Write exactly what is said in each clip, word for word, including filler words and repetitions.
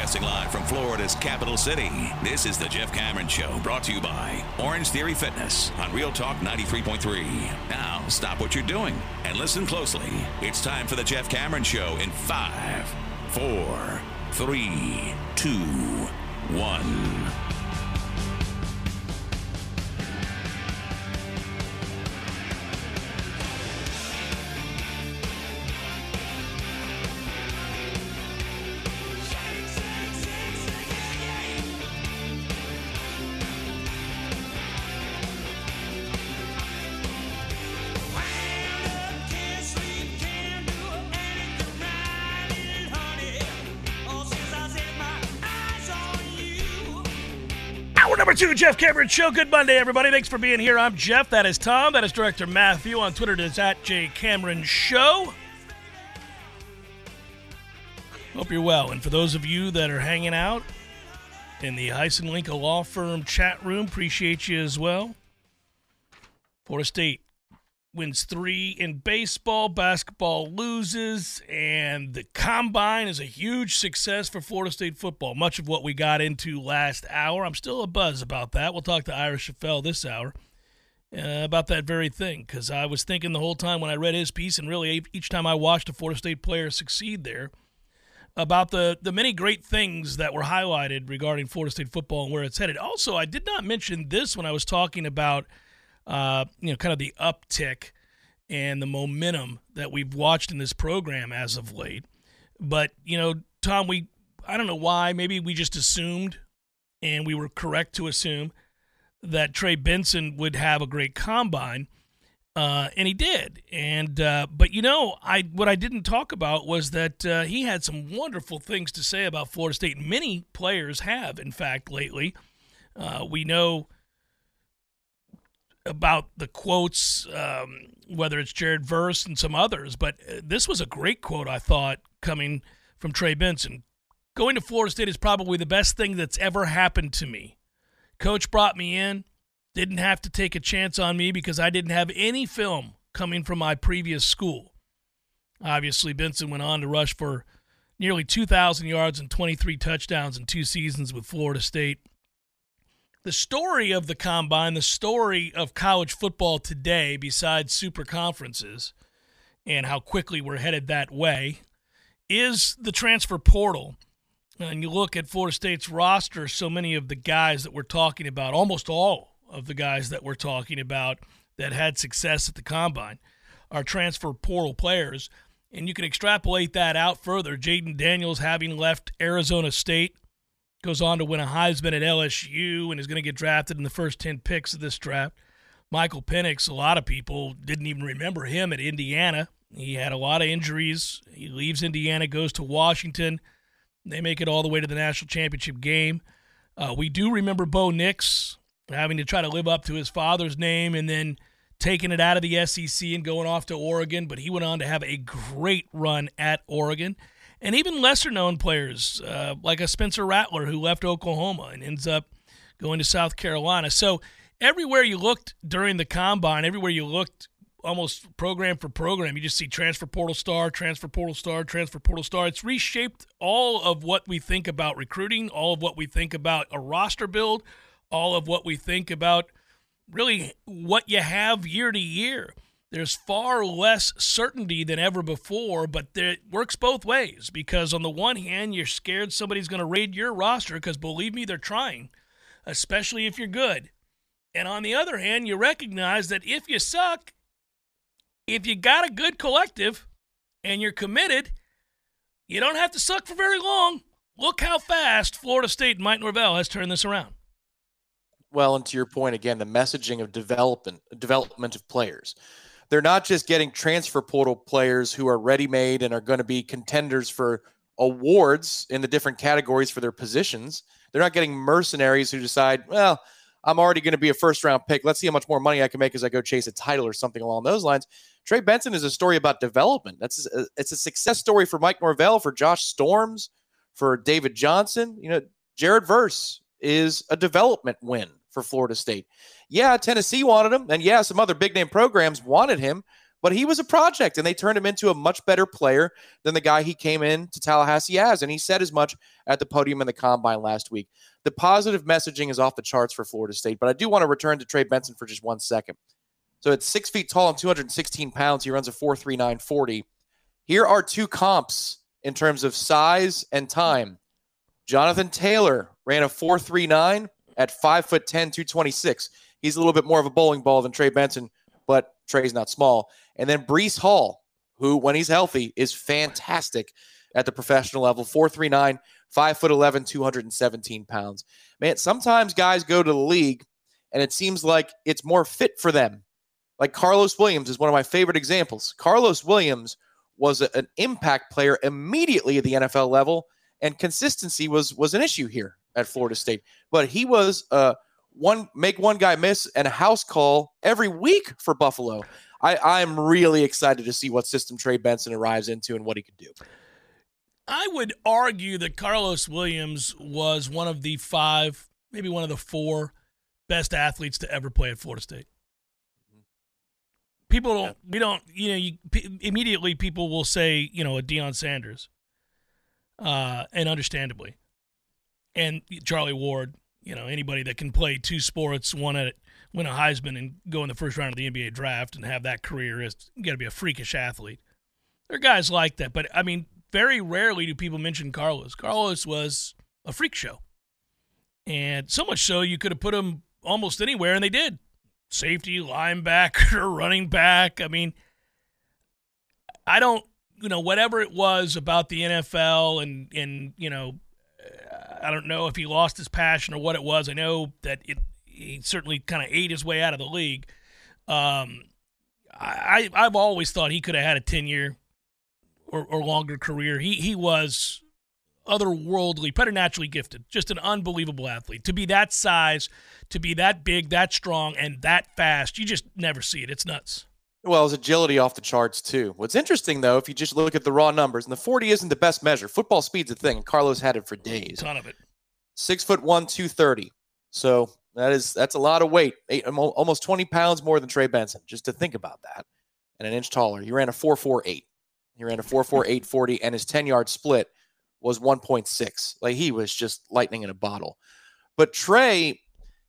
Broadcasting live from Florida's capital city, this is the Jeff Cameron Show, brought to you by Orange Theory Fitness on Real Talk ninety-three point three. Now, stop what you're doing and listen closely. It's time for the Jeff Cameron Show in five, four, three, two, one. Number two, Jeff Cameron Show. Good Monday, everybody. Thanks for being here. I'm Jeff. That is Tom. That is Director Matthew. On Twitter, it is at J Cameron Show. Hope you're well. And for those of you that are hanging out in the Heisen Linka Law Firm chat room, appreciate you as well. Florida State wins three in baseball. Basketball loses. And the Combine is a huge success for Florida State football. Much of what we got into last hour. I'm still a buzz about that. We'll talk to Ira Schoffel this hour uh, about that very thing. Because I was thinking the whole time when I read his piece, and really each time I watched a Florida State player succeed there, about the, the many great things that were highlighted regarding Florida State football and where it's headed. Also, I did not mention this when I was talking about Uh, you know, kind of the uptick and the momentum that we've watched in this program as of late. But, you know, Tom, we, I don't know why, maybe we just assumed, and we were correct to assume, that Trey Benson would have a great combine, uh, and he did. And uh, but, you know, I what I didn't talk about was that uh, he had some wonderful things to say about Florida State. Many players have, in fact, lately. Uh, we know about the quotes, um, whether it's Jared Verse and some others, but this was a great quote, I thought, coming from Trey Benson. Going to Florida State is probably the best thing that's ever happened to me. Coach brought me in, didn't have to take a chance on me because I didn't have any film coming from my previous school. Obviously, Benson went on to rush for nearly two thousand yards and twenty-three touchdowns in two seasons with Florida State. The story of the Combine, the story of college football today, besides super conferences and how quickly we're headed that way, is the transfer portal. And you look at Florida State's roster, so many of the guys that we're talking about, almost all of the guys that we're talking about that had success at the Combine are transfer portal players. And you can extrapolate that out further. Jaden Daniels, having left Arizona State, goes on to win a Heisman at L S U and is going to get drafted in the first ten picks of this draft. Michael Penix, a lot of people didn't even remember him at Indiana. He had a lot of injuries. He leaves Indiana, goes to Washington. They make it all the way to the national championship game. Uh, we do remember Bo Nix having to try to live up to his father's name and then taking it out of the S E C and going off to Oregon, but he went on to have a great run at Oregon. And even lesser-known players, uh, like a Spencer Rattler who left Oklahoma and ends up going to South Carolina. So everywhere you looked during the Combine, everywhere you looked almost program for program, you just see transfer portal star, transfer portal star, transfer portal star. It's reshaped all of what we think about recruiting, all of what we think about a roster build, all of what we think about really what you have year to year. There's far less certainty than ever before, but it works both ways because on the one hand, you're scared somebody's going to raid your roster because, believe me, they're trying, especially if you're good. And on the other hand, you recognize that if you suck, if you got a good collective and you're committed, you don't have to suck for very long. Look how fast Florida State and Mike Norvell has turned this around. Well, and to your point, again, the messaging of development, development of players. They're not just getting transfer portal players who are ready-made and are going to be contenders for awards in the different categories for their positions. They're not getting mercenaries who decide, well, I'm already going to be a first-round pick. Let's see how much more money I can make as I go chase a title or something along those lines. Trey Benson is a story about development. That's a, it's a success story for Mike Norvell, for Josh Storms, for David Johnson. You know, Jared Verse is a development win for Florida State. Yeah, Tennessee wanted him, and yeah, some other big-name programs wanted him, but he was a project, and they turned him into a much better player than the guy he came in to Tallahassee as, and he said as much at the podium in the Combine last week. The positive messaging is off the charts for Florida State, but I do want to return to Trey Benson for just one second. So at six feet tall and two hundred sixteen pounds, he runs a four three nine forty. Here are two comps in terms of size and time. Jonathan Taylor ran a four three nine at five foot ten, two twenty-six. He's a little bit more of a bowling ball than Trey Benson, but Trey's not small. And then Breece Hall, who, when he's healthy, is fantastic at the professional level, four three nine, five foot eleven, two hundred seventeen pounds. Man, sometimes guys go to the league, and it seems like it's more fit for them. Like Carlos Williams is one of my favorite examples. Carlos Williams was a, an impact player immediately at the N F L level, and consistency was was an issue here at Florida State. But he was uh, one make one guy miss and a house call every week for Buffalo. I, I'm really excited to see what system Trey Benson arrives into and what he could do. I would argue that Carlos Williams was one of the five, maybe one of the four best athletes to ever play at Florida State. People don't, we don't, you know, you, p- immediately people will say, you know, a Deion Sanders, uh, and understandably, and Charlie Ward, you know, anybody that can play two sports, one at win a Heisman and go in the first round of the N B A draft and have that career is you got to be a freakish athlete. There are guys like that, but I mean, very rarely do people mention Carlos. Carlos was a freak show, and so much so you could have put him almost anywhere, and they did. Safety, linebacker, running back. I mean, I don't, you know, whatever it was about the N F L and, and you know, I don't know if he lost his passion or what it was. I know that it, he certainly kind of ate his way out of the league. Um, I, I've always thought he could have had a ten-year or, or longer career. He he was otherworldly, preternaturally gifted, just an unbelievable athlete. To be that size, to be that big, that strong, and that fast, you just never see it. It's nuts. Well, his agility off the charts, too. What's interesting, though, if you just look at the raw numbers, and the forty isn't the best measure. Football speed's a thing, and Carlos had it for days. A ton of it. Six foot one, two thirty. So that is that's a lot of weight. Eight, almost twenty pounds more than Trey Benson, just to think about that. And an inch taller. He ran a four four eight. He ran a four four eight forty, and his ten-yard split was one point six. Like, he was just lightning in a bottle. But Trey,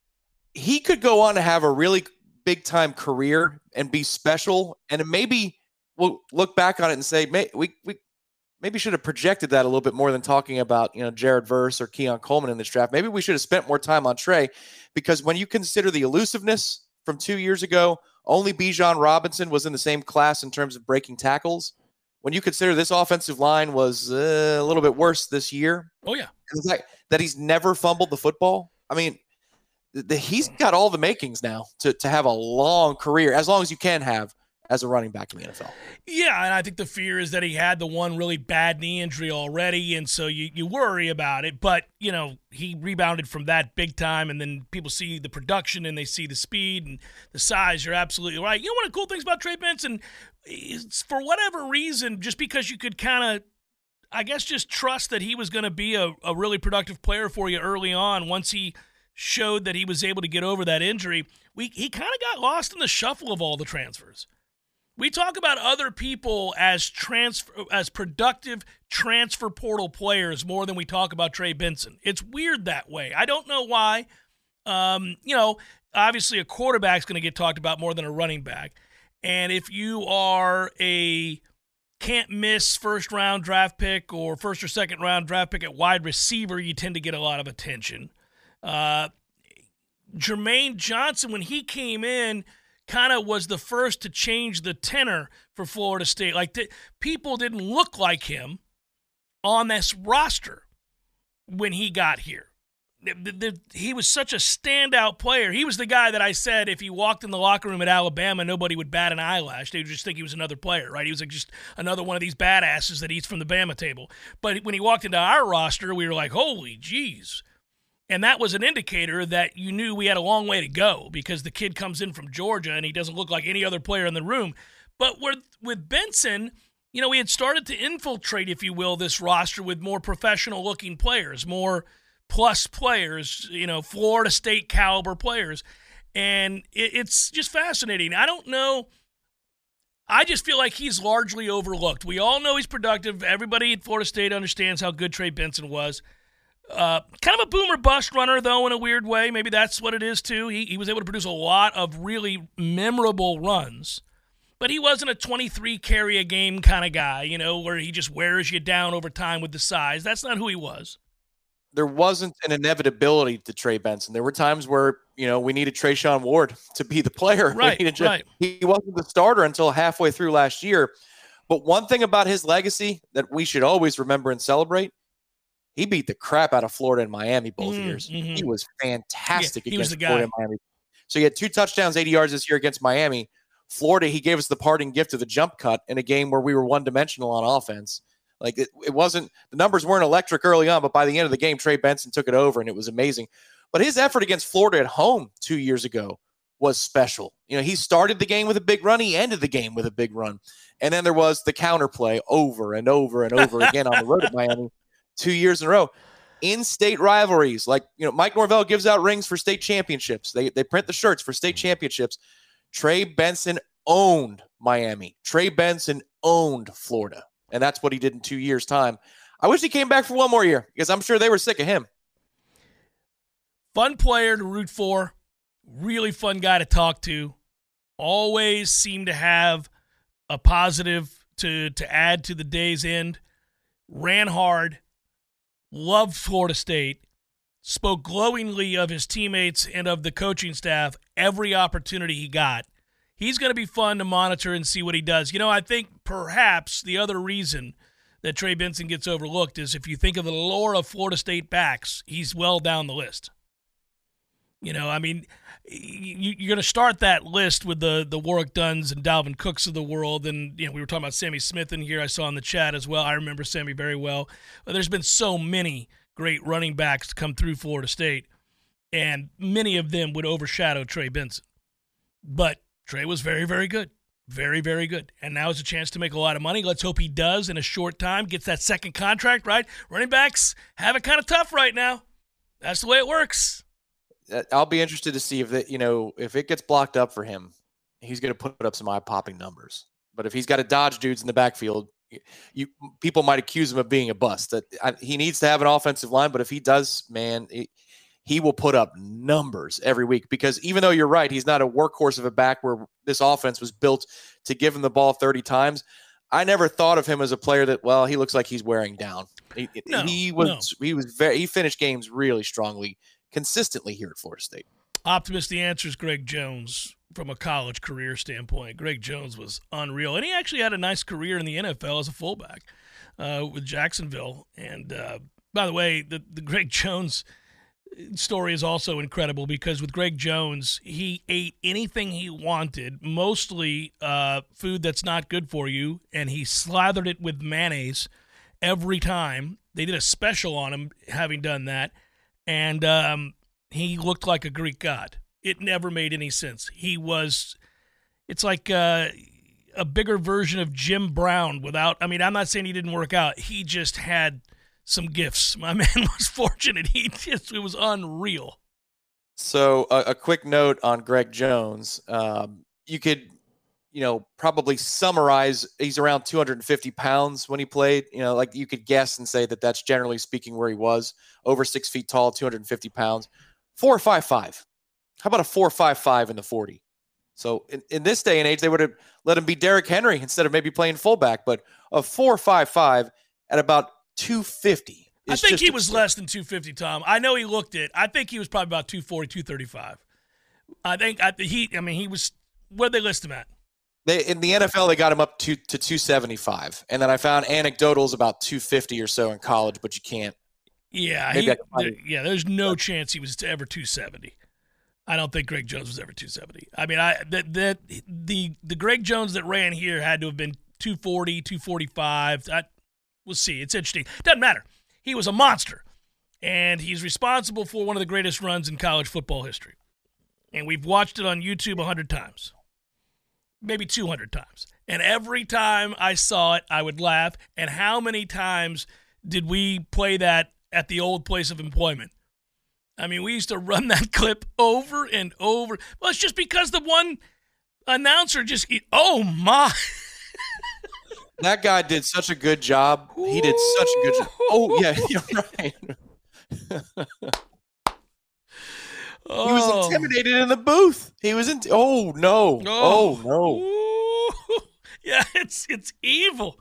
he could go on to have a really big-time career and be special, and maybe we'll look back on it and say, may, we we maybe should have projected that a little bit more than talking about, you know, Jared Verse or Keon Coleman in this draft. Maybe we should have spent more time on Trey, because when you consider the elusiveness from two years ago, only Bijan Robinson was in the same class in terms of breaking tackles. When you consider this offensive line was uh, a little bit worse this year. Oh, yeah. And the fact that he's never fumbled the football. I mean, the, the, he's got all the makings now to, to have a long career, as long as you can have as a running back in the N F L. Yeah, and I think the fear is that he had the one really bad knee injury already, and so you, you worry about it. But, you know, he rebounded from that big time, and then people see the production and they see the speed and the size. You're absolutely right. You know one of the cool things about Trey Benson is, for whatever reason, just because you could kind of, I guess, just trust that he was going to be a, a really productive player for you early on once he showed that he was able to get over that injury, we he kind of got lost in the shuffle of all the transfers. We talk about other people as transfer as productive transfer portal players more than we talk about Trey Benson. It's weird that way. I don't know why. Um, you know, obviously a quarterback's going to get talked about more than a running back. And if you are a can't miss first round draft pick or first or second round draft pick at wide receiver, you tend to get a lot of attention. Uh, Jermaine Johnson, when he came in, kind of was the first to change the tenor for Florida State. Like, the, people didn't look like him on this roster when he got here. The, the, the, he was such a standout player. He was the guy that I said if he walked in the locker room at Alabama, nobody would bat an eyelash. They would just think he was another player, right? He was like just another one of these badasses that eats from the Bama table. But when he walked into our roster, we were like, holy jeez. And that was an indicator that you knew we had a long way to go, because the kid comes in from Georgia and he doesn't look like any other player in the room. But with, with Benson, you know, we had started to infiltrate, if you will, this roster with more professional-looking players, more plus players, you know, Florida State caliber players. And it, it's just fascinating. I don't know. I just feel like he's largely overlooked. We all know he's productive. Everybody at Florida State understands how good Trey Benson was. Uh, kind of a boomer bust runner, though, in a weird way. Maybe that's what it is, too. He, he was able to produce a lot of really memorable runs. But he wasn't a twenty-three carry a game kind of guy, you know, where he just wears you down over time with the size. That's not who he was. There wasn't an inevitability to Trey Benson. There were times where, you know, we needed Trayshawn Ward to be the player. Right, needed, right. He wasn't the starter until halfway through last year. But one thing about his legacy that we should always remember and celebrate, he beat the crap out of Florida and Miami both mm, years. Mm-hmm. He was fantastic yeah, he was against the Florida guy. and Miami. So he had two touchdowns, eighty yards this year against Miami. Florida, he gave us the parting gift of the jump cut in a game where we were one-dimensional on offense. Like, it, it wasn't – the numbers weren't electric early on, but by the end of the game, Trey Benson took it over, and it was amazing. But his effort against Florida at home two years ago was special. You know, he started the game with a big run. He ended the game with a big run. And then there was the counterplay over and over and over again on the road at Miami two years in a row. In-state rivalries, like, you know, Mike Norvell gives out rings for state championships. They, they print the shirts for state championships. Trey Benson owned Miami. Trey Benson owned Florida. And that's what he did in two years' time. I wish he came back for one more year because I'm sure they were sick of him. Fun player to root for. Really fun guy to talk to. Always seemed to have a positive to, to add to the day's end. Ran hard. Loved Florida State. Spoke glowingly of his teammates and of the coaching staff every opportunity he got. He's going to be fun to monitor and see what he does. You know, I think perhaps the other reason that Trey Benson gets overlooked is if you think of the lore of Florida State backs, he's well down the list. You know, I mean, you, you're going to start that list with the the Warwick Dunns and Dalvin Cooks of the world. And, you know, we were talking about Sammy Smith in here. I saw in the chat as well. I remember Sammy very well. But there's been so many great running backs to come through Florida State, and many of them would overshadow Trey Benson. But Trey was very, very good. Very, very good. And now is a chance to make a lot of money. Let's hope he does in a short time, gets that second contract, right? Running backs have it kind of tough right now. That's the way it works. I'll be interested to see if that, you know, if it gets blocked up for him, he's going to put up some eye-popping numbers. But if he's got to dodge dudes in the backfield, you people might accuse him of being a bust. That I, he needs to have an offensive line, but if he does, man, it, he will put up numbers every week because even though you're right, he's not a workhorse of a back where this offense was built to give him the ball thirty times. I never thought of him as a player that, well, he looks like he's wearing down. He, no, he was, no. he was very, he finished games really strongly, consistently here at Florida State. Optimist, the answer is Greg Jones from a college career standpoint. Greg Jones was unreal, and he actually had a nice career in the N F L as a fullback uh, with Jacksonville. And uh, by the way, the, the Greg Jones story is also incredible because with Greg Jones, he ate anything he wanted, mostly uh, food that's not good for you, and he slathered it with mayonnaise every time. They did a special on him having done that, and um, he looked like a Greek god. It never made any sense. He was – it's like uh, a bigger version of Jim Brown without – I mean, I'm not saying he didn't work out. He just had – some gifts. My man was fortunate. He just, it was unreal. So a, a quick note on Greg Jones. Um, you could, you know, probably summarize he's around two hundred fifty pounds when he played, you know, like you could guess and say that that's generally speaking where he was, over six feet tall, two hundred fifty pounds, four or five, five. How about a four, five, five in the forty? So in, in this day and age, they would have let him be Derrick Henry instead of maybe playing fullback, but a four, five, five at about two fifty. I think he was less than two fifty, Tom. I know he looked it. I think he was probably about two forty, two thirty-five. I think I, he, I mean, he was, where did they list him at? They, in the N F L, they got him up to, to two seventy-five. And then I found anecdotals about two fifty or so in college, but you can't. Yeah. He, there, yeah. There's no chance he was ever two seventy. I don't think Greg Jones was ever two seventy. I mean, I that that the the Greg Jones that ran here had to have been two forty, two forty-five. I, We'll see. It's interesting. Doesn't matter. He was a monster, and he's responsible for one of the greatest runs in college football history. And we've watched it on YouTube a hundred times, maybe two hundred times. And every time I saw it, I would laugh. And how many times did we play that at the old place of employment? I mean, we used to run that clip over and over. Well, it's just because the one announcer just, oh, my. That guy did such a good job. He did such a good job. Oh, yeah, you're right. Oh. He was intimidated in the booth. He was in. Oh no! Oh, oh no! Yeah, it's it's evil.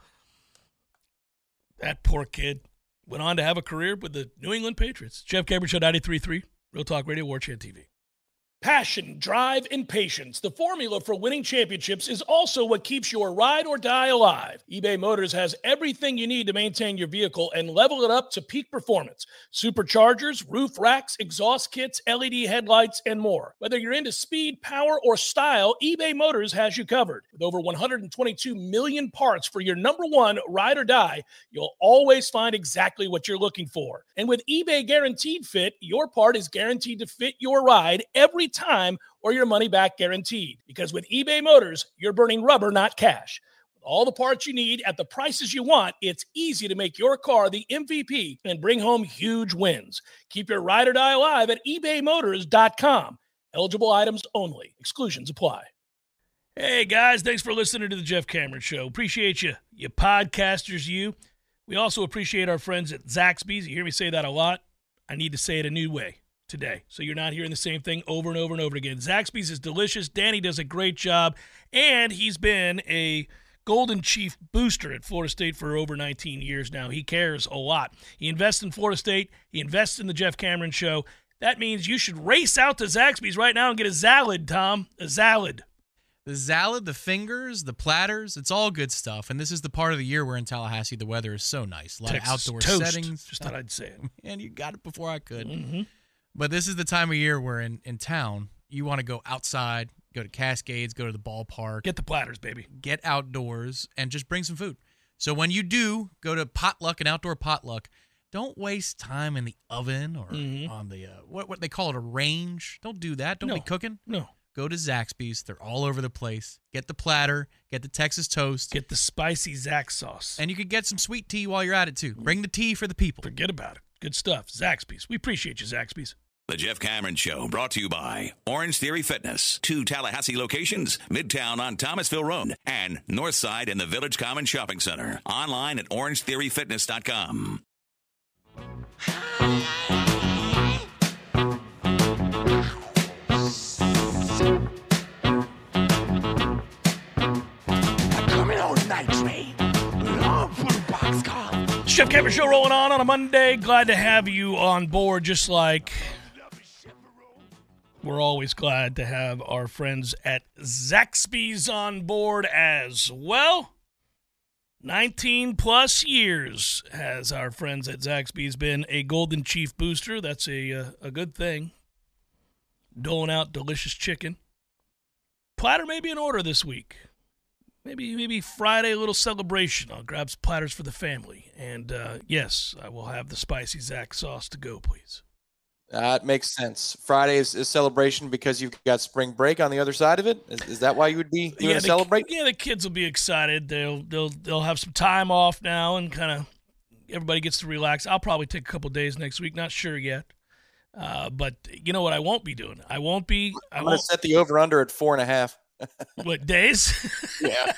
That poor kid went on to have a career with the New England Patriots. Jeff Cameron Show, ninety-three point three, Real Talk Radio, War Chant T V. Passion, drive, and patience. The formula for winning championships is also what keeps your ride or die alive. eBay Motors has everything you need to maintain your vehicle and level it up to peak performance. Superchargers, roof racks, exhaust kits, L E D headlights, and more. Whether you're into speed, power, or style, eBay Motors has you covered. With over one hundred twenty-two million parts for your number one ride or die, you'll always find exactly what you're looking for. And with eBay Guaranteed Fit, your part is guaranteed to fit your ride every time or your money back guaranteed. Because with eBay Motors, you're burning rubber, not cash. With all the parts you need at the prices you want, it's easy to make your car the M V P and bring home huge wins. Keep your ride or die alive at ebay motors dot com. Eligible items only. Exclusions apply. Hey guys, thanks for listening to the Jeff Cameron Show. Appreciate you, you podcasters, you. We also appreciate our friends at Zaxby's. You hear me say that a lot. I need to say it a new way today, so you're not hearing the same thing over and over and over again. Zaxby's is delicious. Danny does a great job, and he's been a Golden Chief booster at Florida State for over nineteen years now. He cares a lot. He invests in Florida State. He invests in the Jeff Cameron Show. That means you should race out to Zaxby's right now and get a Zalad, Tom. A Zalad. The Zalad, the fingers, the platters, it's all good stuff. And this is the part of the year where in Tallahassee the weather is so nice. A lot Texas of outdoor toast. settings. Just thought I'd say it. Man, you got it before I could. Mm-hmm. But this is the time of year where in, in town, you want to go outside, go to Cascades, go to the ballpark. Get the platters, baby. Get outdoors and just bring some food. So when you do go to potluck, an outdoor potluck, don't waste time in the oven or mm-hmm. on the, uh, what, what they call it, a range. Don't do that. Don't no. be cooking. No. Go to Zaxby's. They're all over the place. Get the platter. Get the Texas toast. Get the spicy Zax sauce. And you could get some sweet tea while you're at it, too. Bring the tea for the people. Forget about it. Good stuff. Zaxby's. We appreciate you, Zaxby's. The Jeff Cameron Show, brought to you by Orange Theory Fitness. Two Tallahassee locations, Midtown on Thomasville Road and Northside in the Village Common Shopping Center. Online at orange theory fitness dot com. Jeff Cameron Show rolling on on a Monday. Glad to have you on board, just like we're always glad to have our friends at Zaxby's on board as well. nineteen plus years has our friends at Zaxby's been a Golden Chief booster. That's a, a, a good thing. Doling out delicious chicken. Platter may be in order this week. Maybe maybe Friday, a little celebration. I'll grab some platters for the family. And, uh, yes, I will have the spicy Zax sauce to go, please. That makes sense. Friday is a celebration because you've got spring break on the other side of it. Is, is that why you would be doing yeah, a celebrate? The, yeah, the kids will be excited. They'll they'll they'll have some time off now, and kind of everybody gets to relax. I'll probably take a couple days next week. Not sure yet. Uh, but you know what I won't be doing? I won't be. I I'm going to set the over-under at four and a half. What, days? Yeah.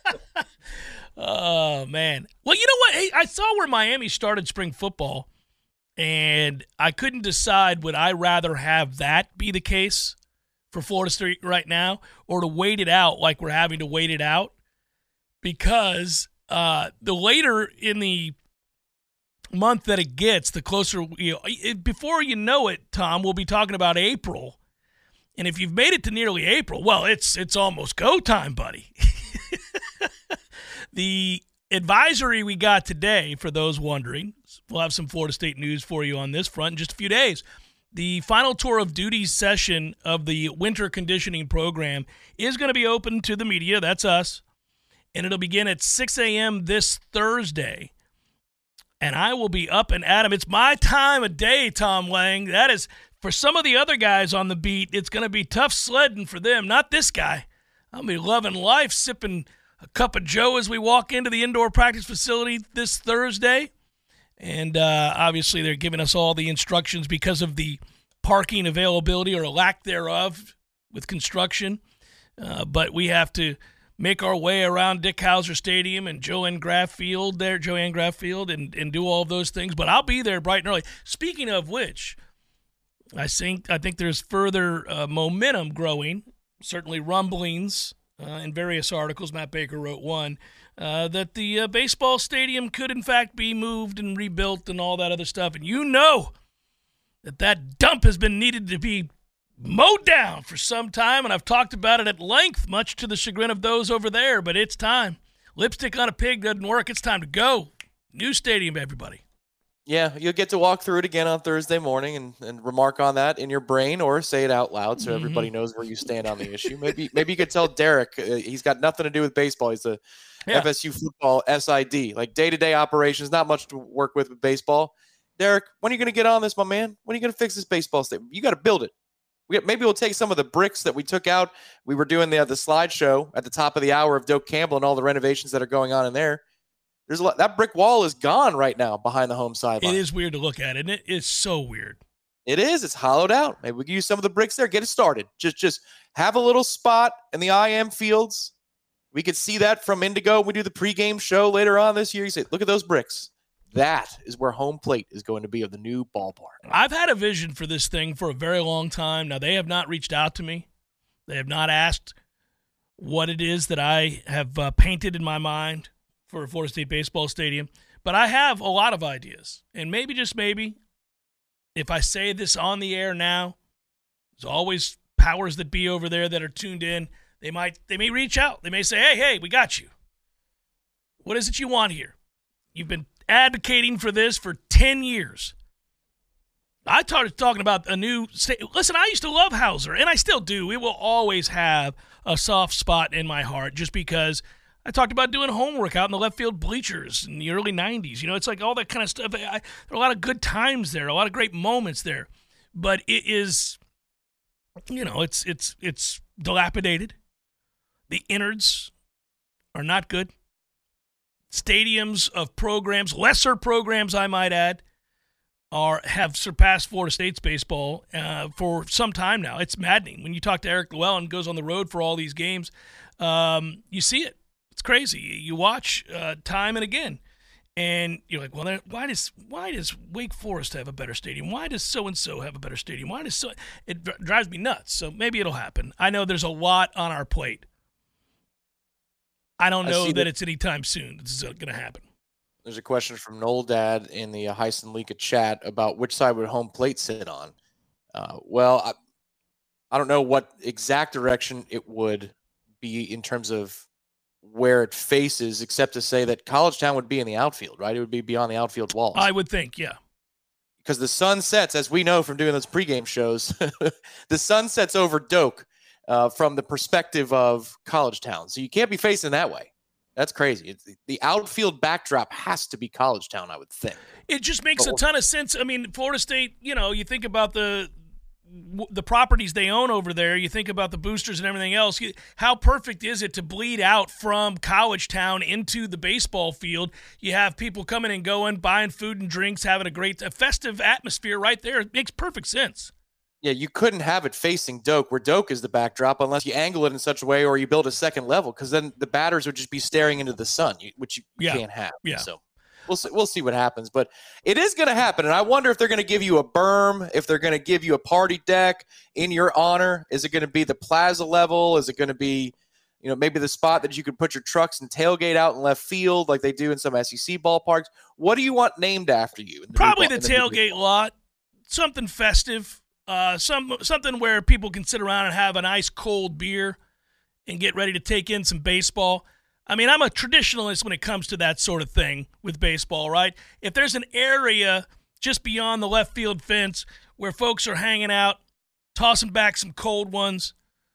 Oh, man. Well, you know what? Hey, I saw where Miami started spring football, and I couldn't decide would I rather have that be the case for Florida State right now or to wait it out like we're having to wait it out, because uh, the later in the month that it gets, the closer you know, it, before you know it, Tom, we'll be talking about April. And if you've made it to nearly April, well, it's it's almost go time, buddy. The advisory we got today, for those wondering, we'll have some Florida State news for you on this front in just a few days. The final tour of duty session of the winter conditioning program is going to be open to the media. That's us. And it'll begin at six a.m. this Thursday. And I will be up and at 'em. It's my time of day, Tom Lang. That is, for some of the other guys on the beat, it's going to be tough sledding for them. Not this guy. I'll be loving life, sipping a cup of Joe as we walk into the indoor practice facility this Thursday. And uh, obviously they're giving us all the instructions because of the parking availability or lack thereof with construction. uh, but we have to make our way around Dick Howser Stadium and Joanne Graff Field there, Joanne Graff Field, and, and do all of those things. But I'll be there bright and early. Speaking of which, I think I think there's further uh, momentum growing, certainly rumblings uh, in various articles. Matt Baker wrote one, uh, that the uh, baseball stadium could, in fact, be moved and rebuilt and all that other stuff. And you know that that dump has been needed to be mowed down for some time, and I've talked about it at length, much to the chagrin of those over there, but it's time. Lipstick on a pig doesn't work. It's time to go. New stadium, everybody. Yeah, you'll get to walk through it again on Thursday morning and, and remark on that in your brain or say it out loud so mm-hmm. everybody knows where you stand on the issue. Maybe maybe you could tell Derek uh, he's got nothing to do with baseball. He's a yeah. F S U football S I D, like day-to-day operations, not much to work with with baseball. Derek, when are you going to get on this, my man? When are you going to fix this baseball stadium? You got to build it. We, maybe we'll take some of the bricks that we took out. We were doing the, the slideshow at the top of the hour of Doak Campbell and all the renovations that are going on in there. There's a lot, that brick wall is gone right now behind the home sideline. It is weird to look at, isn't it? It's so weird. It is. It's hollowed out. Maybe we can use some of the bricks there. Get it started. Just just have a little spot in the I M fields. We could see that from Indigo. We do the pregame show later on this year. You say, look at those bricks. That is where home plate is going to be of the new ballpark. I've had a vision for this thing for a very long time. Now, they have not reached out to me. They have not asked what it is that I have uh, painted in my mind for a Florida State baseball stadium. But I have a lot of ideas. And maybe, just maybe, if I say this on the air now, there's always powers that be over there that are tuned in. They might, they may reach out. They may say, hey, hey, we got you. What is it you want here? You've been advocating for this for ten years. I started talking about a new state. Listen, I used to love Howser, and I still do. It will always have a soft spot in my heart just because I talked about doing homework out in the left field bleachers in the early nineties. You know, it's like all that kind of stuff. I, there are a lot of good times there, a lot of great moments there. But it is, you know, it's it's it's dilapidated. The innards are not good. Stadiums of programs, lesser programs, I might add, are have surpassed Florida State's baseball uh, for some time now. It's maddening. When you talk to Eric Llewellyn, goes on the road for all these games, um, you see it. It's crazy. You watch uh, time and again, and you're like, well, why does why does Wake Forest have a better stadium? Why does so-and-so have a better stadium? Why does so – it drives me nuts. So maybe it'll happen. I know there's a lot on our plate. I don't know I that, that it's anytime soon this is going to happen. There's a question from Noel Dad in the uh, Heisen Lika chat about which side would home plate sit on. Uh, well, I, I don't know what exact direction it would be in terms of where it faces, except to say that College Town would be in the outfield, right? It would be beyond the outfield walls. I would think, yeah. Because the sun sets, as we know from doing those pregame shows, the sun sets over Doak. Uh, from the perspective of College Town. So you can't be facing that way. That's crazy. It's, the outfield backdrop has to be College Town, I would think. It just makes but, a ton of sense. I mean, Florida State, you know, you think about the the properties they own over there. You think about the boosters and everything else. How perfect is it to bleed out from College Town into the baseball field? You have people coming and going, buying food and drinks, having a great a festive atmosphere right there. It makes perfect sense. Yeah, you couldn't have it facing Doak where Doak is the backdrop unless you angle it in such a way or you build a second level because then the batters would just be staring into the sun, which you yeah. can't have. Yeah. So we'll see, we'll see what happens. But it is going to happen, and I wonder if they're going to give you a berm, if they're going to give you a party deck in your honor. Is it going to be the plaza level? Is it going to be, you know, maybe the spot that you could put your trucks and tailgate out in left field like they do in some S E C ballparks? What do you want named after you? Probably the, the tailgate lot, something festive. Uh, some something where people can sit around and have an ice cold beer and get ready to take in some baseball. I mean, I'm a traditionalist when it comes to that sort of thing with baseball, right? If there's an area just beyond the left field fence where folks are hanging out, tossing back some cold ones,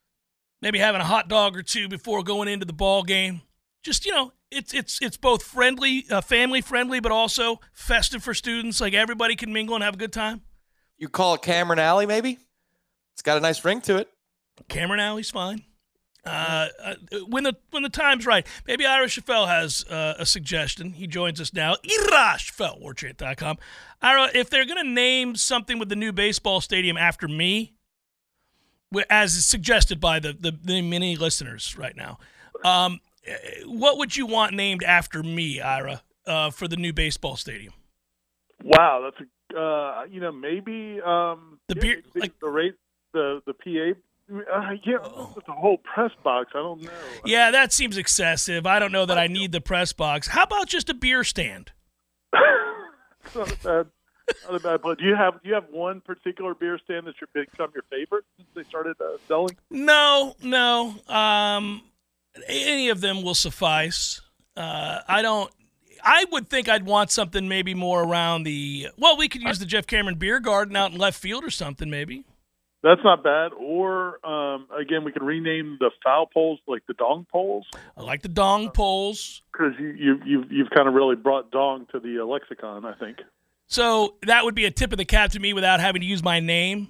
maybe having a hot dog or two before going into the ball game, just, you know, it's it's it's both friendly, uh, family friendly, but also festive for students. Like everybody can mingle and have a good time. You call it Cameron Alley, maybe? It's got a nice ring to it. Cameron Alley's fine. Uh, uh, when the when the time's right. Maybe Ira Schafel has uh, a suggestion. He joins us now. Ira Schafel, war chant dot com. Ira, if they're going to name something with the new baseball stadium after me, as is suggested by the, the, the many listeners right now. Um, what would you want named after me, Ira, uh, for the new baseball stadium? Wow, that's a uh, you know maybe um, the yeah, beer maybe like the rate the the P A. Uh, yeah, it's a whole press box. I don't know. Yeah, that seems excessive. I don't know that I need the press box. How about just a beer stand? It's not a bad, not a bad play. Do you have do you have one particular beer stand that's your become your favorite since they started uh, selling? No, no. Um, any of them will suffice. Uh, I don't. I would think I'd want something maybe more around the. Well, we could use the Jeff Cameron Beer Garden out in left field or something, maybe. That's not bad. Or, um, again, we could rename the foul poles like the dong poles. I like the dong poles. Because you, you, you've, you've kind of really brought dong to the uh, lexicon, I think. So that would be a tip of the cap to me without having to use my name?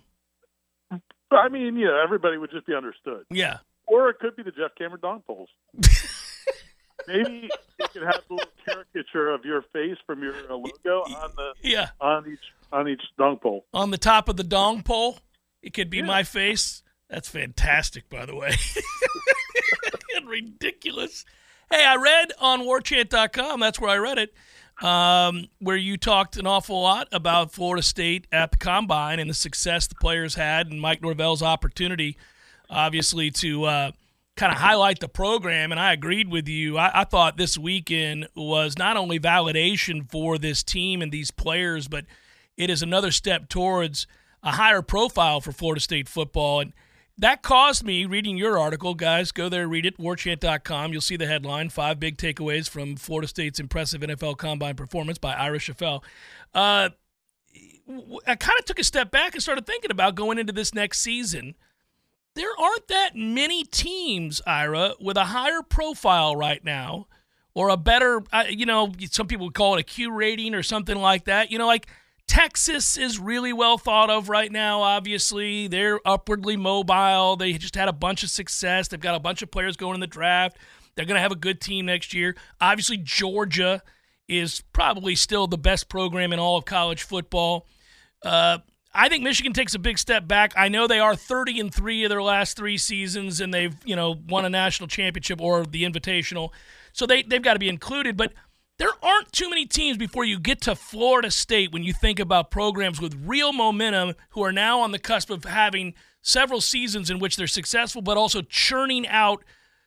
I mean, yeah, everybody would just be understood. Yeah. Or it could be the Jeff Cameron dong poles. Maybe you could have a little caricature of your face from your uh, logo on the yeah on each on each dong pole. On the top of the dong pole? It could be yeah. my face. That's fantastic, by the way. Ridiculous. Hey, I read on war chant dot com, that's where I read it, um, where you talked an awful lot about Florida State at the Combine and the success the players had and Mike Norvell's opportunity, obviously, to uh, kind of highlight the program. And I agreed with you. I, I thought this weekend was not only validation for this team and these players, but it is another step towards a higher profile for Florida State football. And that caused me, reading your article, guys, go there, read it, war chant dot com. You'll see the headline, Five Big Takeaways from Florida State's Impressive N F L Combine Performance by Ira Schoffel. Uh, I kind of took a step back and started thinking about going into this next season. There aren't that many teams, Ira, with a higher profile right now or a better, uh, you know, some people would call it a Q rating or something like that. You know, like Texas is really well thought of right now, obviously. They're upwardly mobile. They just had a bunch of success. They've got a bunch of players going in the draft. They're going to have a good team next year. Obviously, Georgia is probably still the best program in all of college football. Uh, I think Michigan takes a big step back. I know they are thirty and three of their last three seasons, and they've, you know, won a national championship or the Invitational. So they, they've got to be included. But there aren't too many teams before you get to Florida State when you think about programs with real momentum who are now on the cusp of having several seasons in which they're successful, but also churning out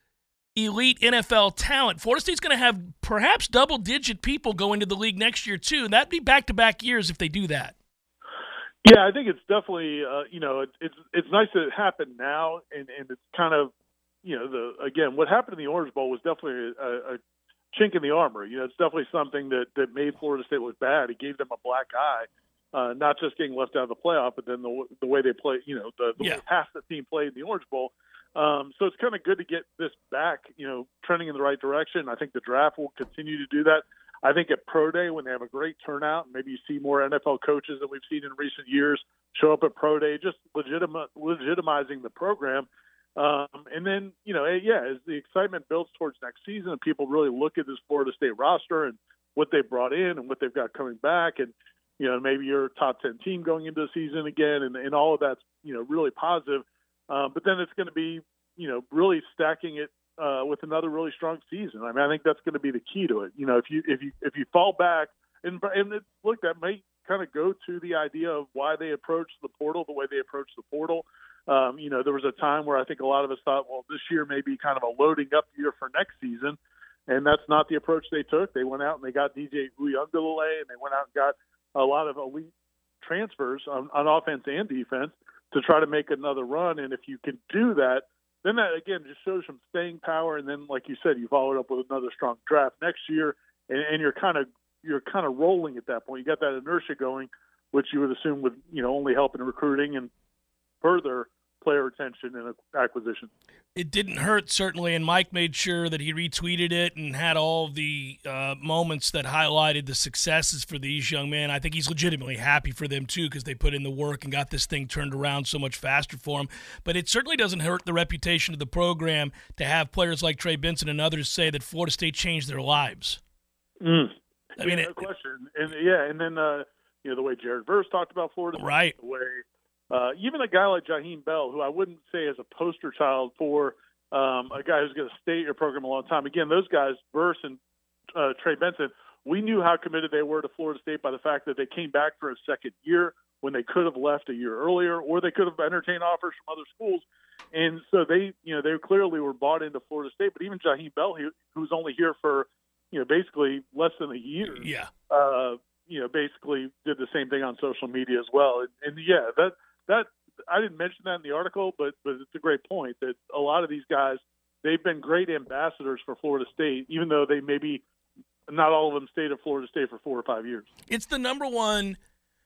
elite N F L talent. Florida State's going to have perhaps double-digit people go into the league next year, too. And that'd be back-to-back years if they do that. Yeah, I think it's definitely, uh, you know, it, it's it's nice that it happened now, and, and it's kind of, you know, the again, what happened in the Orange Bowl was definitely a, a chink in the armor. You know, it's definitely something that, that made Florida State look bad. It gave them a black eye, uh, not just getting left out of the playoff, but then the the way they play, you know, the, the yeah. way half the team played in the Orange Bowl. Um, so it's kind of good to get this back, you know, trending in the right direction. I think the draft will continue to do that. I think at Pro Day, when they have a great turnout, maybe you see more N F L coaches than we've seen in recent years show up at Pro Day, just legitima- legitimizing the program. Um, and then, you know, yeah, as the excitement builds towards next season and people really look at this Florida State roster and what they brought in and what they've got coming back, and, you know, maybe you're a top ten team going into the season again, and, and all of that's, you know, really positive. Um, but then it's going to be, you know, really stacking it Uh, with another really strong season. I mean, I think that's going to be the key to it. You know, if you if you if you fall back, and and it, look, that may kind of go to the idea of why they approached the portal the way they approached the portal. Um, you know, there was a time where I think a lot of us thought, well, this year may be kind of a loading up year for next season, and that's not the approach they took. They went out and they got D J Uiagalelei, and they went out and got a lot of elite transfers on, on offense and defense to try to make another run. And if you can do that, then that, again, just shows some staying power. And then, like you said, you followed up with another strong draft next year, and, and you're kind of you're kind of rolling at that point. You got that inertia going, which you would assume would, you know, only help in recruiting and further player retention and acquisition. It didn't hurt, certainly, and Mike made sure that he retweeted it and had all the uh, moments that highlighted the successes for these young men. I think he's legitimately happy for them, too, because they put in the work and got this thing turned around so much faster for him. But it certainly doesn't hurt the reputation of the program to have players like Trey Benson and others say that Florida State changed their lives. Mm. I mean, yeah, no it, question. And, yeah, and then, uh, you know, the way Jared Verse talked about Florida State, right. the way uh, even a guy like Jaheim Bell, who I wouldn't say is a poster child for um, a guy who's going to stay at your program a long time. Again, those guys, Verse and uh, Trey Benson, we knew how committed they were to Florida State by the fact that they came back for a second year when they could have left a year earlier, or they could have entertained offers from other schools. And so they, you know, they clearly were bought into Florida State. But even Jaheim Bell, who, who's only here for, you know, basically less than a year, yeah, uh, you know, basically did the same thing on social media as well. And, and yeah, that that I didn't mention that in the article, but but it's a great point that a lot of these guys, they've been great ambassadors for Florida State, even though they maybe not all of them stayed at Florida State for four or five years. It's the number one,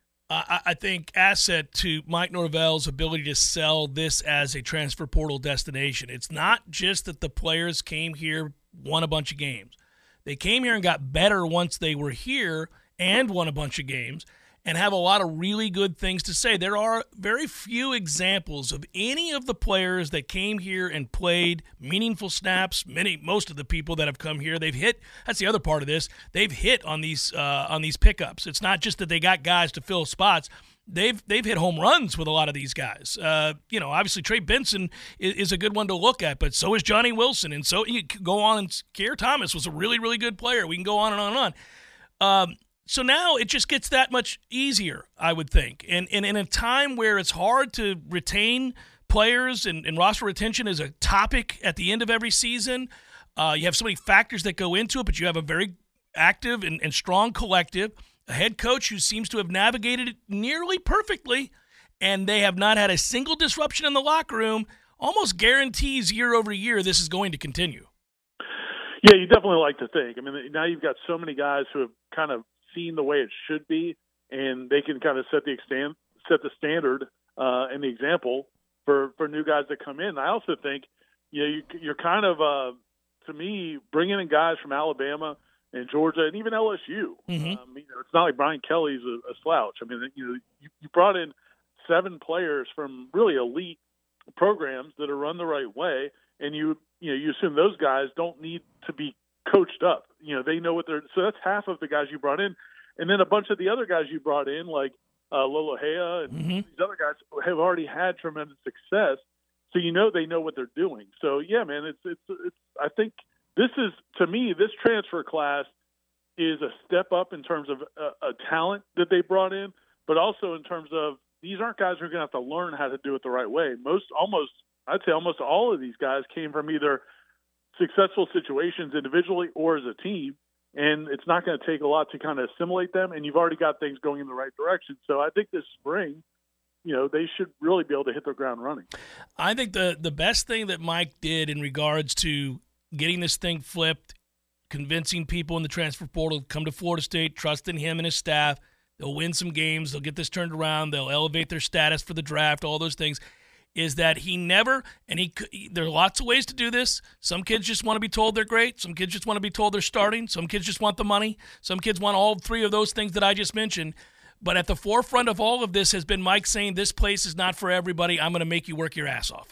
uh, I think, asset to Mike Norvell's ability to sell this as a transfer portal destination. It's not just that the players came here, won a bunch of games. They came here and got better once they were here and won a bunch of games and have a lot of really good things to say. There are very few examples of any of the players that came here and played meaningful snaps. Many, most of the people that have come here, they've hit. That's the other part of this. They've hit on these uh, on these pickups. It's not just that they got guys to fill spots. They've they've hit home runs with a lot of these guys. Uh, you know, obviously Trey Benson is, is a good one to look at, but so is Johnny Wilson, and so you can go on. And Keir Thomas was a really really good player. We can go on and on and on. Um, So now it just gets that much easier, I would think. And, and in a time where it's hard to retain players and, and roster retention is a topic at the end of every season, uh, you have so many factors that go into it, but you have a very active and, and strong collective, a head coach who seems to have navigated it nearly perfectly, and they have not had a single disruption in the locker room, almost guarantees year over year this is going to continue. Yeah, you definitely like to think. I mean, now you've got so many guys who have kind of seen the way it should be, and they can kind of set the extent, set the standard uh, and the example for, for new guys that come in. I also think, you know, you, you're kind of, uh, to me, bringing in guys from Alabama and Georgia and even L S U. Mm-hmm. Um, you know, it's not like Brian Kelly's a, a slouch. I mean, you know, you, you brought in seven players from really elite programs that are run the right way, and you, you know, you assume those guys don't need to be coached up. You know, they know what they're – so that's half of the guys you brought in. And then a bunch of the other guys you brought in, like uh, Lolo Hea and mm-hmm. these other guys, have already had tremendous success. So you know they know what they're doing. So, yeah, man, it's it's it's. I think this is, to me, this transfer class is a step up in terms of a, a talent that they brought in, but also in terms of these aren't guys who are going to have to learn how to do it the right way. Most – almost – I'd say almost all of these guys came from either – successful situations individually or as a team, and it's not going to take a lot to kind of assimilate them, and you've already got things going in the right direction. So I think this spring, you know, they should really be able to hit the ground running. I think the the best thing that Mike did in regards to getting this thing flipped, convincing people in the transfer portal to come to Florida State, trusting him and his staff, they'll win some games, they'll get this turned around, they'll elevate their status for the draft, all those things, is that he never, and he, there are lots of ways to do this. Some kids just want to be told they're great. Some kids just want to be told they're starting. Some kids just want the money. Some kids want all three of those things that I just mentioned. But at the forefront of all of this has been Mike saying, this place is not for everybody. I'm going to make you work your ass off.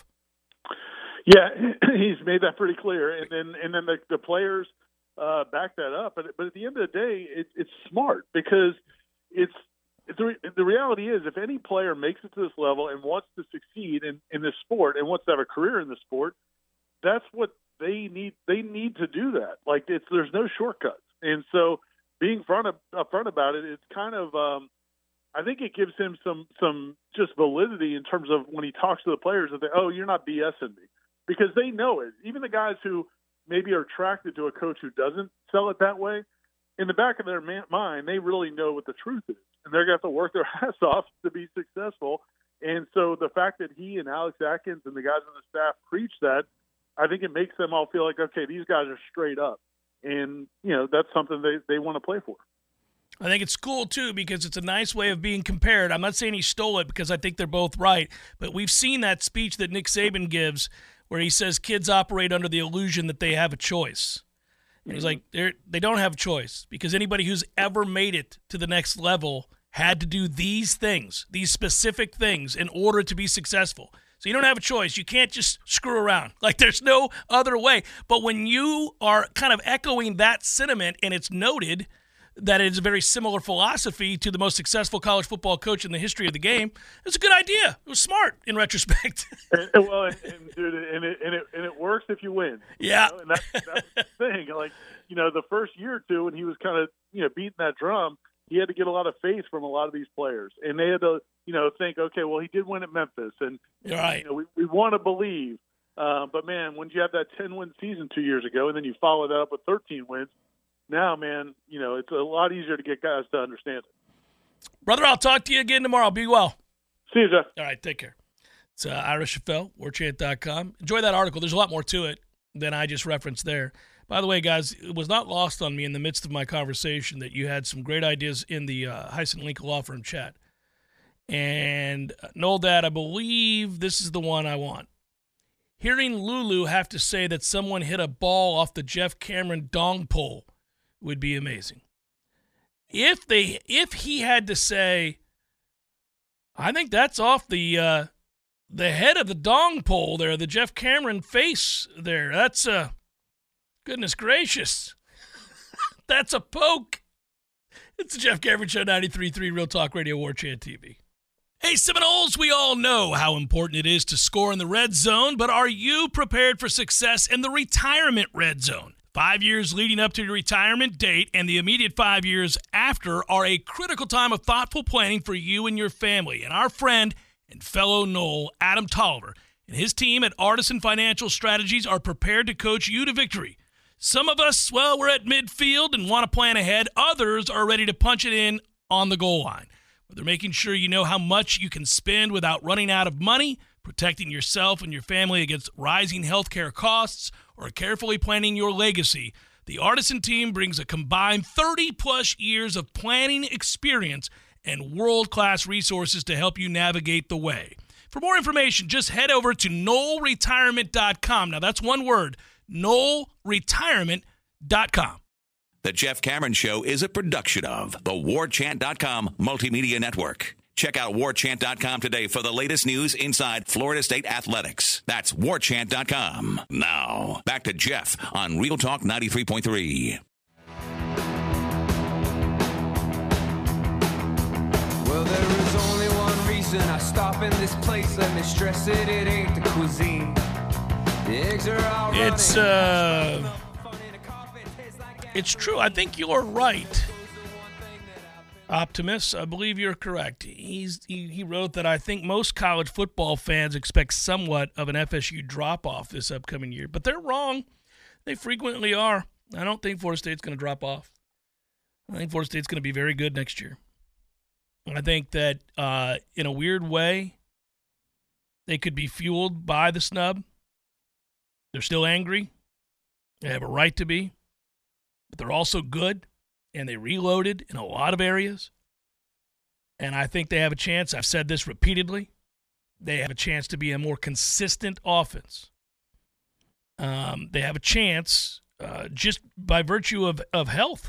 Yeah, he's made that pretty clear. And then and then the, the players uh, back that up. But, but at the end of the day, it, it's smart because it's, The, the reality is, if any player makes it to this level and wants to succeed in, in this sport and wants to have a career in this sport, that's what they need. They need to do that. Like it's there's no shortcuts, and so being front of, upfront about it, it's kind of. Um, I think it gives him some some just validity in terms of when he talks to the players that they, oh, you're not BSing me, because they know it. Even the guys who maybe are attracted to a coach who doesn't sell it that way, in the back of their man, mind, they really know what the truth is. And they're going to have to work their ass off to be successful. And so the fact that he and Alex Atkins and the guys on the staff preach that, I think it makes them all feel like, okay, these guys are straight up. And, you know, that's something they, they want to play for. I think it's cool, too, because it's a nice way of being compared. I'm not saying he stole it because I think they're both right, but we've seen that speech that Nick Saban gives where he says kids operate under the illusion that they have a choice. And he's like, they they don't have a choice because anybody who's ever made it to the next level had to do these things, these specific things in order to be successful. So you don't have a choice. You can't just screw around. Like there's no other way. But when you are kind of echoing that sentiment and it's noted, that it is a very similar philosophy to the most successful college football coach in the history of the game. It's a good idea. It was smart in retrospect. and, and, well, and, and, dude, and it and it and it works if you win. Yeah, you know? And that's, that's the thing. Like, you know, the first year or two when he was kind of, you know, beating that drum, he had to get a lot of faith from a lot of these players, and they had to, you know, think, okay, well, he did win at Memphis, and You're right. you know, we we want to believe. Uh, but man, when you have that ten-win season two years ago, and then you follow that up with thirteen wins, now, man, you know, it's a lot easier to get guys to understand it. Brother, I'll talk to you again tomorrow. Be well. See you, Jeff. All right, take care. It's uh, Ira Schoffel, war chant dot com. Enjoy that article. There's a lot more to it than I just referenced there. By the way, guys, it was not lost on me in the midst of my conversation that you had some great ideas in the uh, Heisen Lincoln Law Firm chat. And uh, Noel Dad, I believe this is the one I want. Hearing Lulu have to say that someone hit a ball off the Jeff Cameron dong pole would be amazing. If they, if he had to say, I think that's off the uh, the head of the dong pole there, the Jeff Cameron face there. That's a uh, goodness gracious. That's a poke. It's the Jeff Cameron Show, ninety-three point three Real Talk Radio, War Chant T V. Hey, Seminoles, we all know how important it is to score in the red zone, but are you prepared for success in the retirement red zone? Five years leading up to your retirement date and the immediate five years after are a critical time of thoughtful planning for you and your family. And our friend and fellow Knoll, Adam Tolliver, and his team at Artisan Financial Strategies are prepared to coach you to victory. Some of us, well, we're at midfield and want to plan ahead. Others are ready to punch it in on the goal line. Whether making sure you know how much you can spend without running out of money, protecting yourself and your family against rising healthcare costs, or carefully planning your legacy, the Artisan team brings a combined thirty-plus years of planning experience and world-class resources to help you navigate the way. For more information, just head over to knoll retirement dot com. Now, that's one word, knoll retirement dot com. The Jeff Cameron Show is a production of the war chant dot com Multimedia Network. Check out war chant dot com today for the latest news inside Florida State athletics. That's war chant dot com. Now, back to Jeff on Real Talk ninety-three point three. Well, there is only one reason I stop in this place. Let me stress it, it ain't the cuisine. The eggs are all It's, uh... It's true. I think you're right, Optimus. I believe you're correct. He's he, he wrote that I think most college football fans expect somewhat of an F S U drop-off this upcoming year, but they're wrong. They frequently are. I don't think Florida State's going to drop off. I think Florida State's going to be very good next year. I think that uh, in a weird way, they could be fueled by the snub. They're still angry. They have a right to be. But they're also good, and they reloaded in a lot of areas. And I think they have a chance. I've said this repeatedly. They have a chance to be a more consistent offense. Um, they have a chance uh, just by virtue of, of health.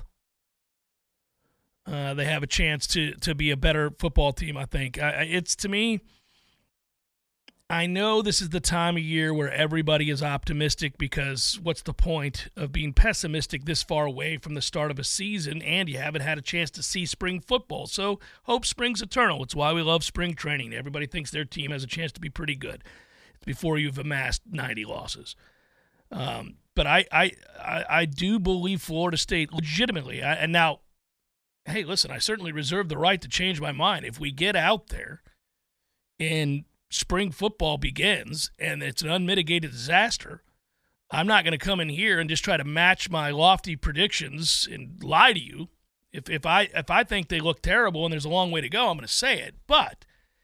Uh, they have a chance to to be a better football team, I think. I, it's, to me, I know this is the time of year where everybody is optimistic because what's the point of being pessimistic this far away from the start of a season and you haven't had a chance to see spring football? So hope springs eternal. It's why we love spring training. Everybody thinks their team has a chance to be pretty good. It's before you've amassed ninety losses. Um, but I, I, I, I do believe Florida State legitimately. I, and now, hey, listen, I certainly reserve the right to change my mind. If we get out there and spring football begins and it's an unmitigated disaster, I'm not going to come in here and just try to match my lofty predictions and lie to you. If if I if I think they look terrible and there's a long way to go, I'm going to say it. But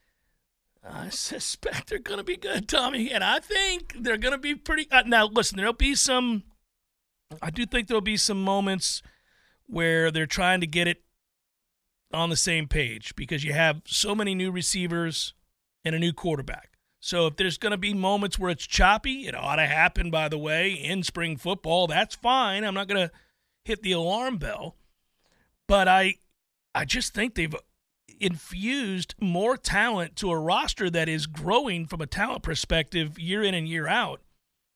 I suspect they're going to be good, Tommy, and I think they're going to be pretty. Uh, now, listen, there'll be some. I do think there'll be some moments where they're trying to get it on the same page because you have so many new receivers and a new quarterback. So if there's going to be moments where it's choppy, it ought to happen, by the way, in spring football. That's fine. I'm not going to hit the alarm bell. But I I just think they've infused more talent to a roster that is growing from a talent perspective year in and year out.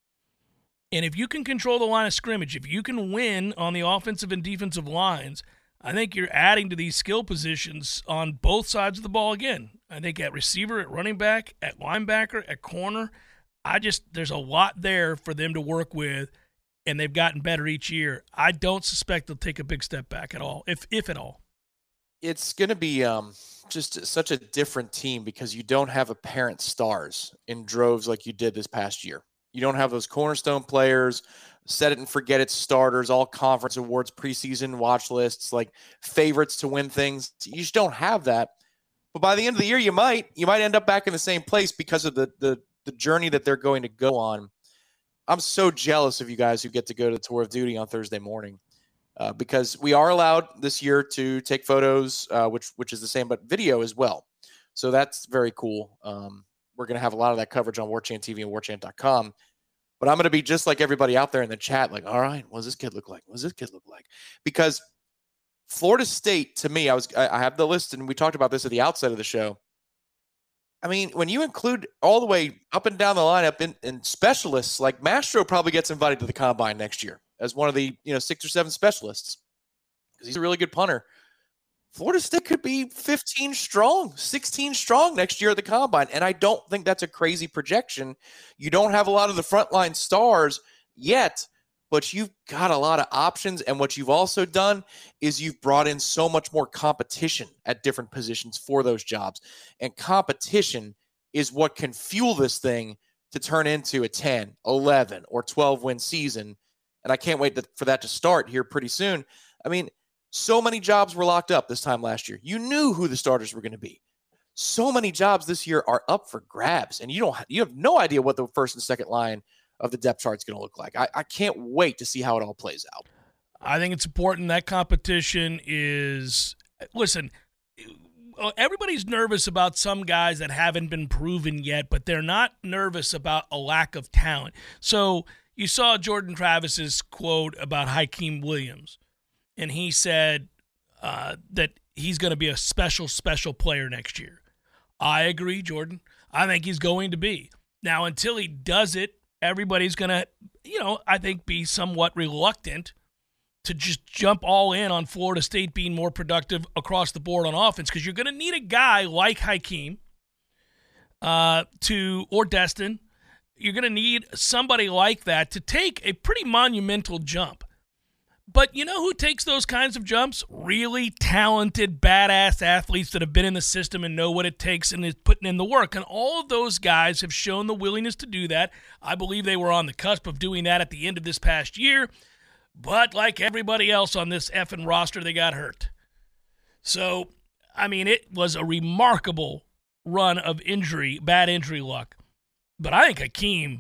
And if you can control the line of scrimmage, if you can win on the offensive and defensive lines, I think you're adding to these skill positions on both sides of the ball again. I think at receiver, at running back, at linebacker, at corner, I just there's a lot there for them to work with, and they've gotten better each year. I don't suspect they'll take a big step back at all, if if at all. It's going to be um, just such a different team because you don't have apparent stars in droves like you did this past year. You don't have those cornerstone players, set it and forget it starters, all conference awards, preseason watch lists, like favorites to win things. You just don't have that. But by the end of the year, you might you might end up back in the same place because of the the the journey that they're going to go on. I'm so jealous of you guys who get to go to the tour of duty on Thursday morning. Uh, because we are allowed this year to take photos, uh, which which is the same, but video as well. So that's very cool. Um, we're going to have a lot of that coverage on War Chant T V and war chant dot com. But I'm going to be just like everybody out there in the chat, like, all right, what does this kid look like? What does this kid look like? Because Florida State, to me, I was I, I have the list, and we talked about this at the outset of the show. I mean, when you include all the way up and down the lineup in, in specialists, like Mastro probably gets invited to the Combine next year as one of the, you know, six or seven specialists because he's a really good punter. Florida State could be fifteen strong, sixteen strong next year at the Combine, and I don't think that's a crazy projection. You don't have a lot of the frontline stars yet, but you've got a lot of options, and what you've also done is you've brought in so much more competition at different positions for those jobs, and competition is what can fuel this thing to turn into a ten, eleven, or twelve-win season. And I can't wait to, for that to start here pretty soon. I mean, so many jobs were locked up this time last year. You knew who the starters were going to be. So many jobs this year are up for grabs, and you don't you have no idea what the first and second line of the depth chart is going to look like. I, I can't wait to see how it all plays out. I think it's important that competition is – listen, everybody's nervous about some guys that haven't been proven yet, but they're not nervous about a lack of talent. So – you saw Jordan Travis's quote about Hakeem Williams, and he said uh, that he's going to be a special, special player next year. I agree, Jordan. I think he's going to be. Now, until he does it, everybody's going to, you know, I think be somewhat reluctant to just jump all in on Florida State being more productive across the board on offense because you're going to need a guy like Hakeem uh, to or Destin. You're going to need somebody like that to take a pretty monumental jump. But you know who takes those kinds of jumps? Really talented, badass athletes that have been in the system and know what it takes and is putting in the work. And all of those guys have shown the willingness to do that. I believe they were on the cusp of doing that at the end of this past year. But like everybody else on this effing roster, they got hurt. So, I mean, it was a remarkable run of injury, bad injury luck. But I think Hakeem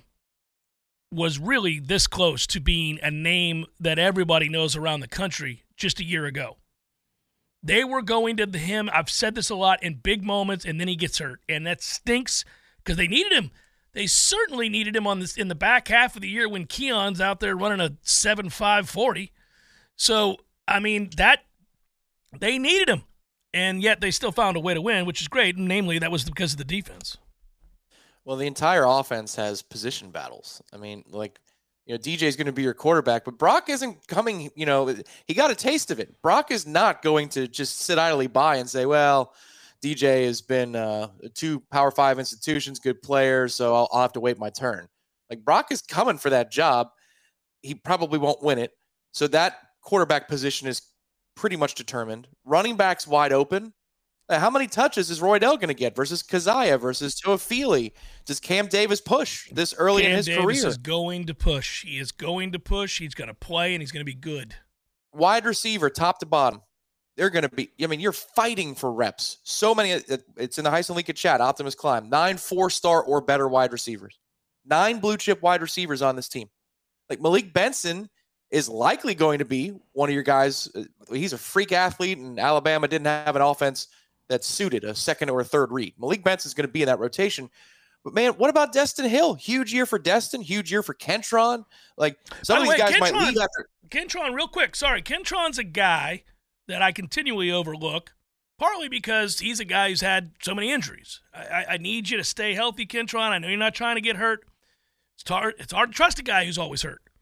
was really this close to being a name that everybody knows around the country just a year ago. They were going to him, I've said this a lot, in big moments, and then he gets hurt. And that stinks because they needed him. They certainly needed him on this in the back half of the year when Keon's out there running a seven five forty. So, I mean, that they needed him. And yet they still found a way to win, which is great. Namely, that was because of the defense. Well, the entire offense has position battles. I mean, like, you know, D J is going to be your quarterback, but Brock isn't coming, you know, he got a taste of it. Brock is not going to just sit idly by and say, well, D J has been uh, two Power Five institutions, good players, so I'll, I'll have to wait my turn. Like, Brock is coming for that job. He probably won't win it. So that quarterback position is pretty much determined. Running back's wide open. How many touches is Roydell going to get versus Keziah versus Toafili? Does Cam Davis push this early Cam in his Davis career? Cam Davis is going to push. He is going to push. He's going to play, and he's going to be good. Wide receiver, top to bottom. They're going to be, I mean, you're fighting for reps. So many, it's in the Heisen League chat, Optimus Climb. Nine four-star or better wide receivers. Nine blue-chip wide receivers on this team. Like, Malik Benson is likely going to be one of your guys. He's a freak athlete, and Alabama didn't have an offense that suited a second or a third read. Malik Benson's going to be in that rotation. But, man, what about Destin Hill? Huge year for Destin. Huge year for Kentron. Like, some of these way, guys Kentron, might leave after. Kentron, real quick. Sorry. Kentron's a guy that I continually overlook, partly because he's a guy who's had so many injuries. I, I, I need you to stay healthy, Kentron. I know you're not trying to get hurt. It's hard, it's hard to trust a guy who's always hurt.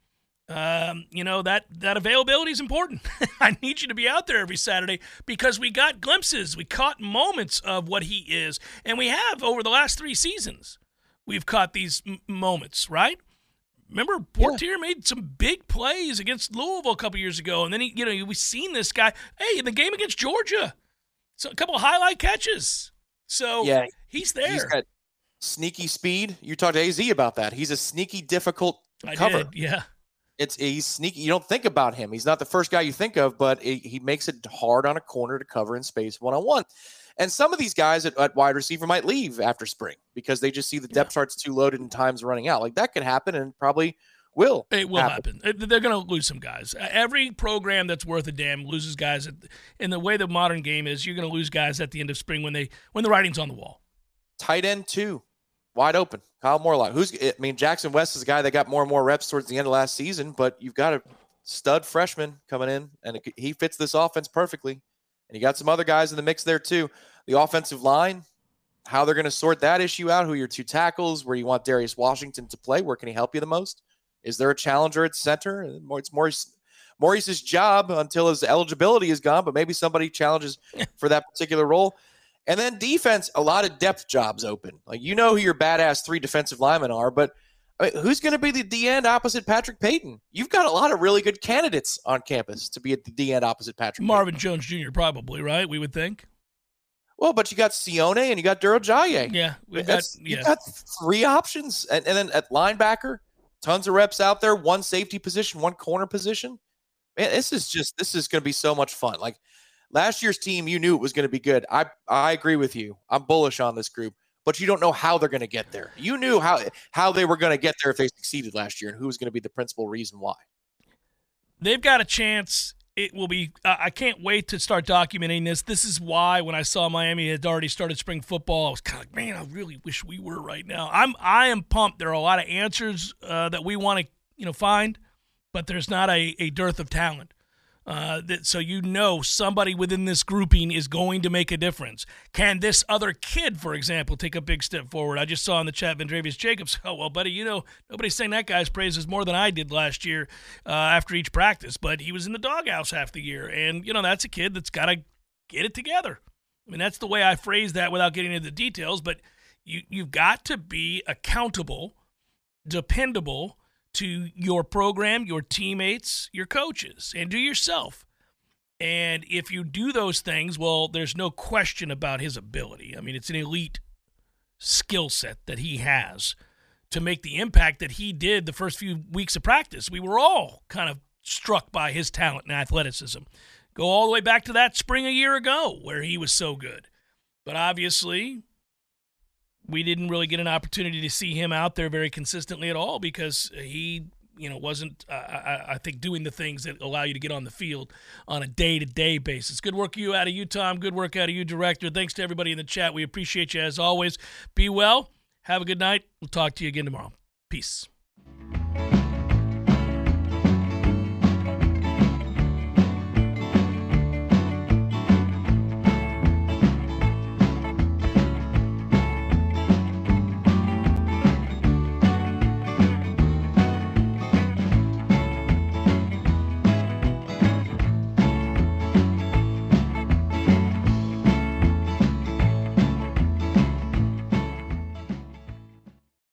Um, you know, that, that availability is important. I need you to be out there every Saturday because we got glimpses. We caught moments of what he is. And we have over the last three seasons. We've caught these m- moments, right? Remember, Portier yeah. made some big plays against Louisville a couple years ago. And then, he, you know, we've seen this guy. Hey, in the game against Georgia, so a couple of highlight catches. So yeah, he's there. He's got sneaky speed. You talked to A Z about that. He's a sneaky, difficult I cover. Did, yeah. It's he's sneaky. You don't think about him. He's not the first guy you think of, but it, he makes it hard on a corner to cover in space one-on-one. And some of these guys at, at wide receiver might leave after spring because they just see the depth yeah. chart's too loaded and time's running out. Like that could happen and probably will. It will happen. happen. They're going to lose some guys. Every program that's worth a damn loses guys. At, in the way the modern game is, you're going to lose guys at the end of spring when they when the writing's on the wall. Tight end two, wide open. Kyle Morlock. Who's? I mean, Jackson West is a guy that got more and more reps towards the end of last season, but you've got a stud freshman coming in, and it, he fits this offense perfectly. And you got some other guys in the mix there too. The offensive line, how they're going to sort that issue out, who are your two tackles, where you want Darius Washington to play, where can he help you the most? Is there a challenger at center? It's Maurice, Maurice's job until his eligibility is gone, but maybe somebody challenges for that particular role. And then defense, a lot of depth jobs open. Like, you know who your badass three defensive linemen are, but I mean, who's going to be the D end opposite Patrick Payton? You've got a lot of really good candidates on campus to be at the D end opposite Patrick Marvin Payton. Jones Junior probably, right? We would think. Well, but you got Sione and you got Duro Jaye. Yeah, we've got, yeah. You got three options. And, and then at linebacker, tons of reps out there, one safety position, one corner position. Man, this is just, this is going to be so much fun. Like, last year's team, you knew it was going to be good. I I agree with you. I'm bullish on this group, but you don't know how they're going to get there. You knew how how they were going to get there if they succeeded last year and who was going to be the principal reason why. They've got a chance. It will be uh, – I can't wait to start documenting this. This is why when I saw Miami had already started spring football, I was kind of like, man, I really wish we were right now. I'm I am pumped. There are a lot of answers uh, that we want to you know find, but there's not a, a dearth of talent. Uh, that, so you know somebody within this grouping is going to make a difference. Can this other kid, for example, take a big step forward? I just saw in the chat Vendravius Jacobs. Oh, well, buddy, you know, nobody's saying that guy's praises more than I did last year uh, after each practice, but he was in the doghouse half the year. And, you know, that's a kid that's got to get it together. I mean, that's the way I phrase that without getting into the details, but you, you've got to be accountable, dependable, to your program, your teammates, your coaches, and to yourself. And if you do those things, well, there's no question about his ability. I mean, it's an elite skill set that he has to make the impact that he did the first few weeks of practice. We were all kind of struck by his talent and athleticism. Go all the way back to that spring a year ago where he was so good. But obviously, we didn't really get an opportunity to see him out there very consistently at all because he, you know, wasn't, uh, I, I think, doing the things that allow you to get on the field on a day-to-day basis. Good work you out of you, Tom. Good work out of you, Director. Thanks to everybody in the chat. We appreciate you as always. Be well. Have a good night. We'll talk to you again tomorrow. Peace.